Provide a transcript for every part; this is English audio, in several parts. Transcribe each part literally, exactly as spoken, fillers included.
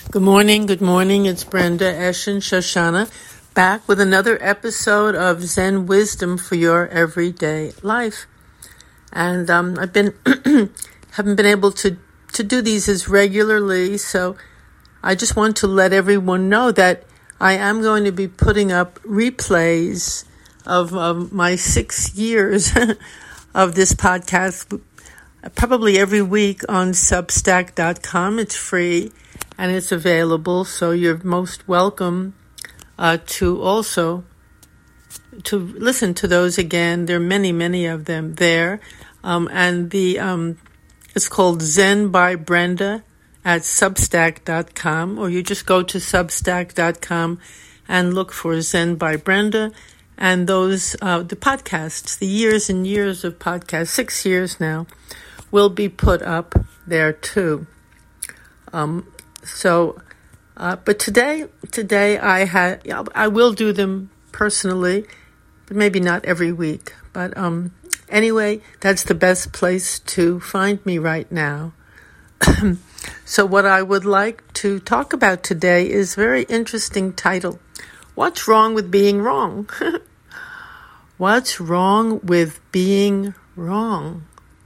Good morning, good morning. It's Brenda Eshin Shoshana back with another episode of Zen Wisdom for your everyday life. And um, I've been haven't been able to, to do these as regularly, so I just want to let everyone know that I am going to be putting up replays of, of my six years of this podcast, probably every week on Substack dot com. It's free. And it's available, so you're most welcome uh, to also to listen to those again. There are many, many of them there, um, and the um, it's called Zen by Brenda at Substack dot com, or you just go to Substack dot com and look for Zen by Brenda, and those uh, the podcasts, the years and years of podcasts, six years now, will be put up there too. Um, So, uh, but today, today I had, I will do them personally, but maybe not every week. But um, anyway, that's the best place to find me right now. So what I would like to talk about today is a very interesting title. What's wrong with being wrong? What's wrong with being wrong?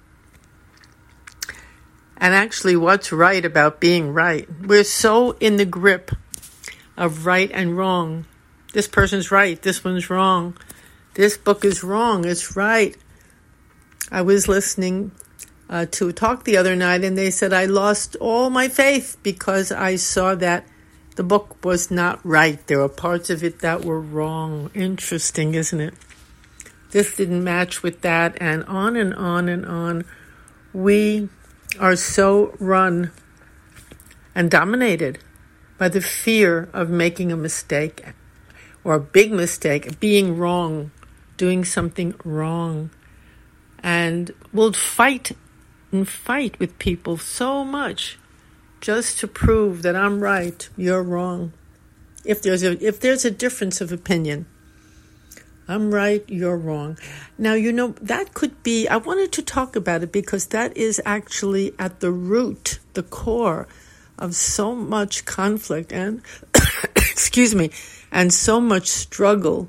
And actually, what's right about being right? We're so in the grip of right and wrong. This person's right. This one's wrong. This book is wrong. It's right. I was listening uh, to a talk the other night, and they said I lost all my faith because I saw that the book was not right. There were parts of it that were wrong. Interesting, isn't it? This didn't match with that, and on and on and on. We are so run and dominated by the fear of making a mistake or a big mistake, being wrong, doing something wrong. And we'll fight and fight with people so much just to prove that I'm right, you're wrong. If there's a, if there's a difference of opinion, I'm right, you're wrong. Now, you know, that could be, I wanted to talk about it because that is actually at the root, the core of so much conflict and, excuse me, and so much struggle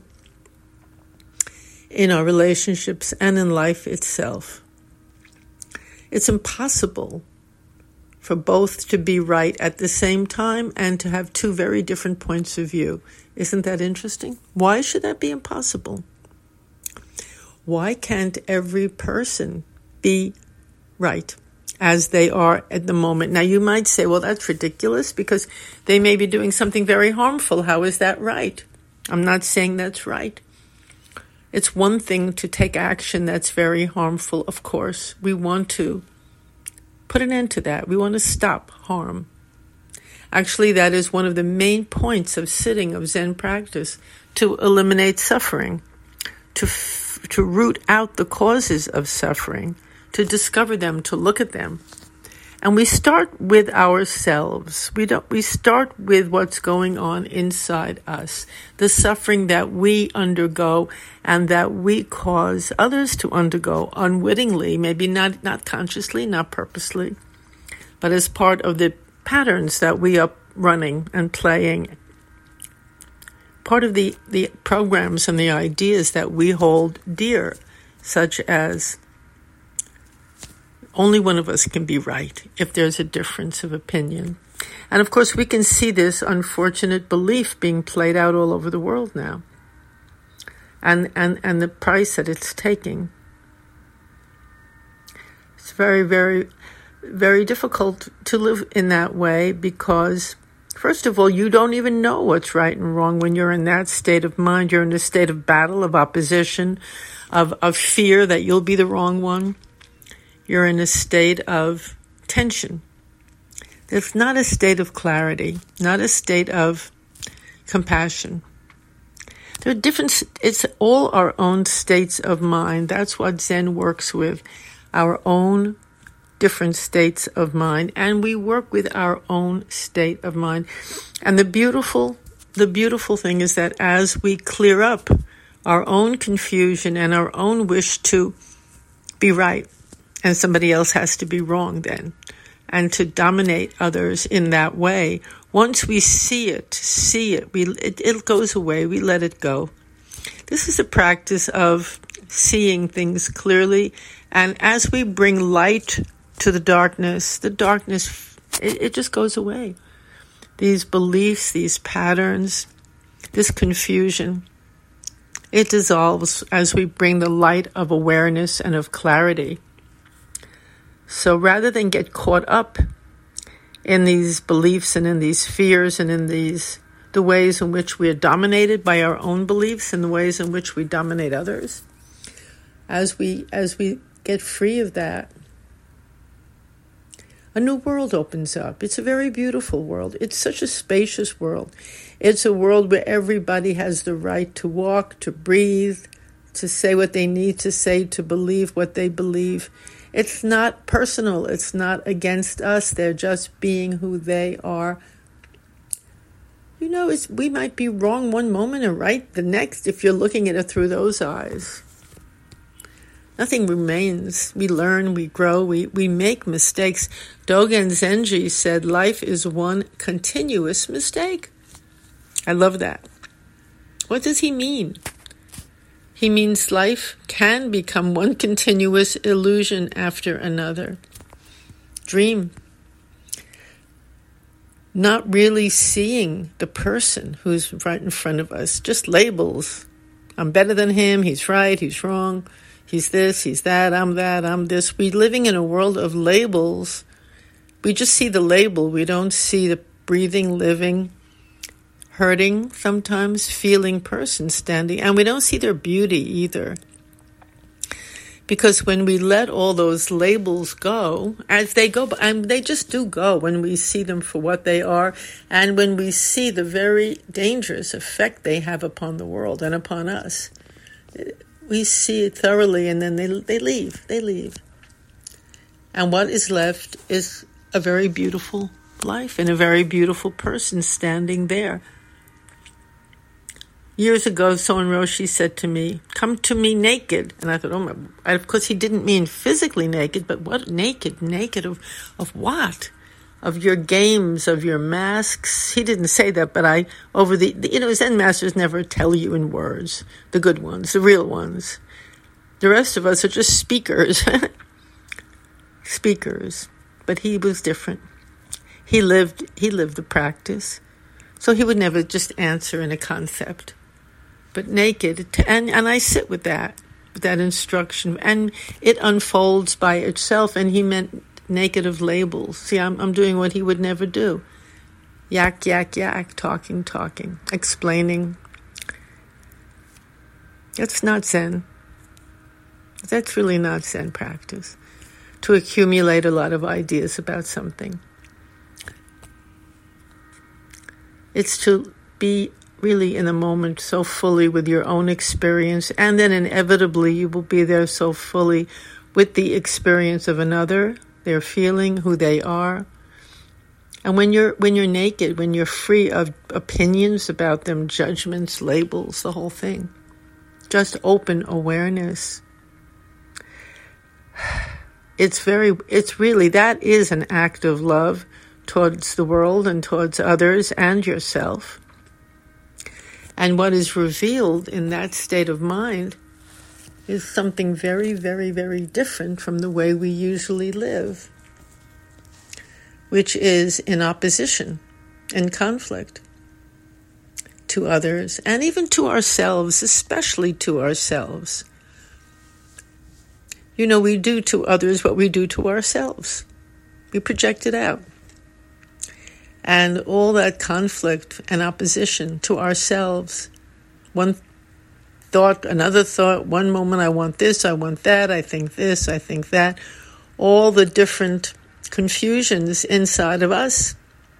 in our relationships and in life itself. It's impossible for both to be right at the same time and to have two very different points of view. Isn't that interesting? Why should that be impossible? Why can't every person be right as they are at the moment? Now, you might say, well, that's ridiculous because they may be doing something very harmful. How is that right? I'm not saying that's right. It's one thing to take action that's very harmful, of course. We want to put an end to that. We want to stop harm. Actually, that is one of the main points of sitting, of Zen practice, to eliminate suffering, to f- to root out the causes of suffering, to discover them, to look at them. And we start with ourselves. We don't. We start with what's going on inside us, the suffering that we undergo and that we cause others to undergo unwittingly, maybe not, not consciously, not purposely, but as part of the patterns that we are running and playing, part of the, the programs and the ideas that we hold dear, such as only one of us can be right if there's a difference of opinion. And of course, we can see this unfortunate belief being played out all over the world now, and, and, and the price that it's taking. It's very, very very difficult to live in that way because, first of all, you don't even know what's right and wrong when you're in that state of mind. You're in a state of battle, of opposition, of, of fear that you'll be the wrong one. You're in a state of tension. It's not a state of clarity, not a state of compassion. There are different, it's all our own states of mind. That's what Zen works with, our own different states of mind, and we work with our own state of mind. And the beautiful, the beautiful thing is that as we clear up our own confusion and our own wish to be right, and somebody else has to be wrong then, and to dominate others in that way. Once we see it, see it, we it, it goes away, we let it go. This is a practice of seeing things clearly, and as we bring light to the darkness, the darkness, it, it just goes away. These beliefs, these patterns, this confusion, it dissolves as we bring the light of awareness and of clarity. So rather than get caught up in these beliefs and in these fears and in these the ways in which we are dominated by our own beliefs and the ways in which we dominate others, as we as we get free of that, a new world opens up. It's a very beautiful world. It's such a spacious world. It's a world where everybody has the right to walk, to breathe, to say what they need to say, to believe what they believe. It's not personal. It's not against us. They're just being who they are. You know, it's, we might be wrong one moment and right the next if you're looking at it through those eyes. Nothing remains. We learn, we grow, we, we make mistakes. Dogen Zenji said life is one continuous mistake. I love that. What does he mean? He means life can become one continuous illusion after another. Dream. Not really seeing the person who's right in front of us. Just labels. I'm better than him. He's right. He's wrong. He's this. He's that. I'm that. I'm this. We're living in a world of labels. We just see the label. We don't see the breathing, living, hurting, sometimes feeling person standing. And we don't see their beauty either. Because when we let all those labels go, as they go, and they just do go when we see them for what they are, and when we see the very dangerous effect they have upon the world and upon us, we see it thoroughly, and then they they leave, they leave. And what is left is a very beautiful life and a very beautiful person standing there. Years ago, Soen Roshi said to me, "Come to me naked." And I thought, oh my, of course he didn't mean physically naked, but what naked? Naked of, of what? Of your games, of your masks. He didn't say that, but I, over the, the, you know, Zen masters never tell you in words, the good ones, the real ones. The rest of us are just speakers. Speakers. But he was different. He lived, he lived the practice. So he would never just answer in a concept. But naked, and, and I sit with that, with that instruction, and it unfolds by itself, and he meant naked of labels. See, I'm, I'm doing what he would never do. Yak, yak, yak, talking, talking, explaining. That's not Zen. That's really not Zen practice, to accumulate a lot of ideas about something. It's to be really in the moment so fully with your own experience, and then inevitably you will be there so fully with the experience of another, their feeling, who they are. And when you're when you're naked, when you're free of opinions about them, judgments, labels, the whole thing, just open awareness. It's very, it's really, that is an act of love towards the world and towards others and yourself. And what is revealed in that state of mind is something very, very, very different from the way we usually live, which is in opposition and conflict to others and even to ourselves, especially to ourselves. You know, we do to others what we do to ourselves. We project it out. And all that conflict and opposition to ourselves, one thought, another thought, one moment I want this, I want that, I think this, I think that, all the different confusions inside of us.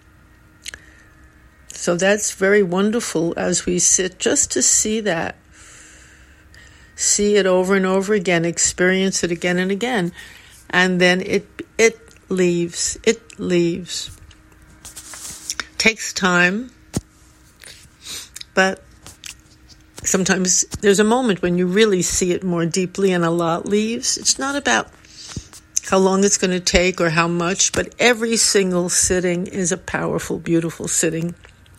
So that's very wonderful as we sit just to see that. See it over and over again, experience it again and again. And then it it leaves, it leaves. Takes time, but sometimes there's a moment when you really see it more deeply and a lot leaves. It's not about how long it's going to take or how much, but every single sitting is a powerful, beautiful sitting.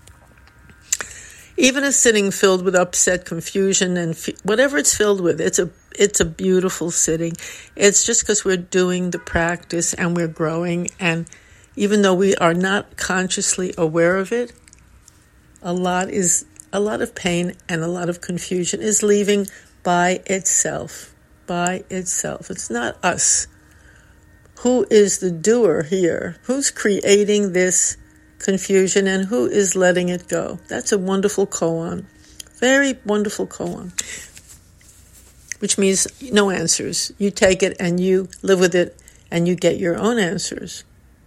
Even a sitting filled with upset, confusion, and f- whatever it's filled with, it's a it's a beautiful sitting. It's just because we're doing the practice and we're growing, and even though we are not consciously aware of it, a lot is a lot of pain and a lot of confusion is leaving by itself, by itself. It's not us. Who is the doer here? Who's creating this confusion and who is letting it go? That's a wonderful koan. Very wonderful koan. Which means no answers. You take it and you live with it and you get your own answers.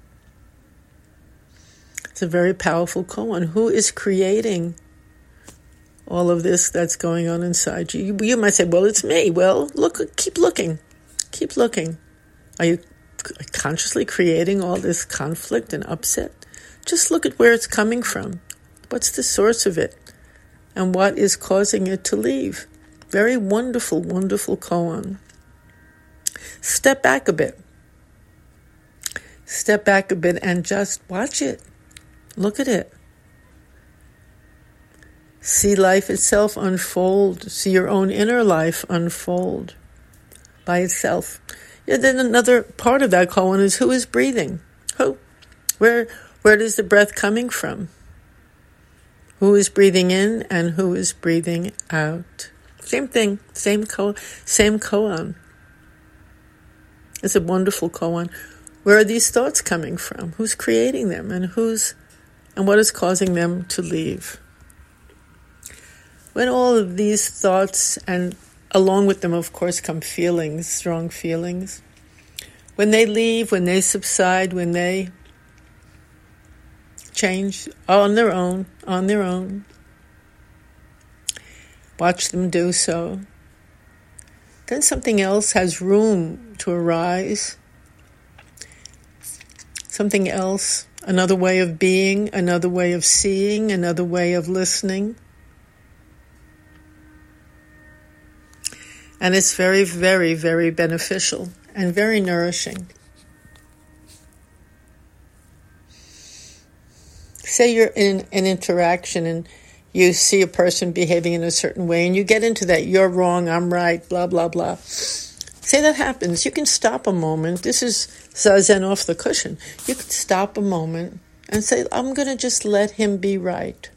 It's a very powerful koan. Who is creating all of this that's going on inside you? You, you might say, well, it's me. Well, look, keep looking. Keep looking. Are you consciously creating all this conflict and upset? Just look at where it's coming from. What's the source of it? And what is causing it to leave? Very wonderful, wonderful koan. Step back a bit. Step back a bit and just watch it. Look at it. See life itself unfold. See your own inner life unfold by itself. Yeah, then another part of that koan is who is breathing? Who? Where? Where is the breath coming from? Who is breathing in and who is breathing out? Same thing, same ko, same koan. It's a wonderful koan. Where are these thoughts coming from? Who's creating them and who's and what is causing them to leave? When all of these thoughts and along with them, of course, come feelings, strong feelings. When they leave, when they subside, when they change on their own, on their own. Watch them do so. Then something else has room to arise. Something else, another way of being, another way of seeing, another way of listening. And it's very, very, very beneficial and very nourishing. Say you're in an interaction and you see a person behaving in a certain way and you get into that, you're wrong, I'm right, blah, blah, blah. Say that happens. You can stop a moment. This is Zazen off the cushion. You can stop a moment and say, I'm going to just let him be right.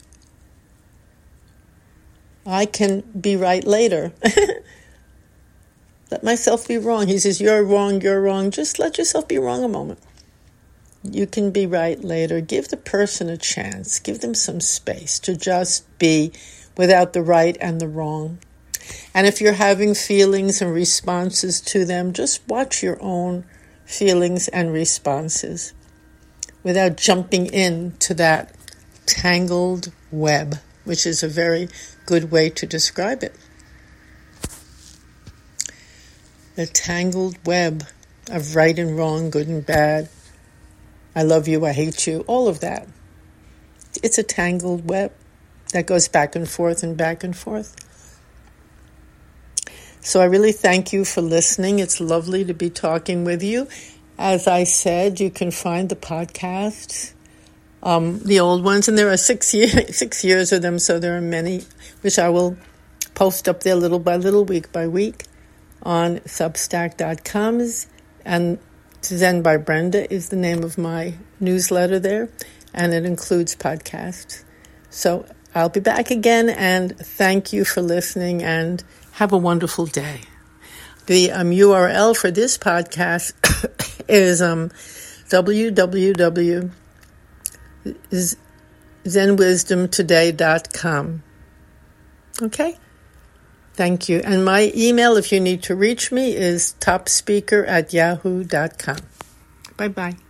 I can be right later. Let myself be wrong. He says, you're wrong, you're wrong. Just let yourself be wrong a moment. You can be right later. Give the person a chance. Give them some space to just be without the right and the wrong. And if you're having feelings and responses to them, just watch your own feelings and responses without jumping into that tangled web, which is a very good way to describe it. The tangled web of right and wrong, good and bad, I love you, I hate you, all of that. It's a tangled web that goes back and forth and back and forth. So I really thank you for listening. It's lovely to be talking with you. As I said, you can find the podcasts, um, the old ones, and there are six, year, six years of them, so there are many, which I will post up there little by little, week by week, on substack dot com. And Zen by Brenda is the name of my newsletter there, and it includes podcasts. So I'll be back again, and thank you for listening, and have a wonderful day. The um, U R L for this podcast is um, w w w dot zen wisdom today dot com. Okay? Thank you. And my email, if you need to reach me, is topspeaker at yahoo dot com. Bye-bye.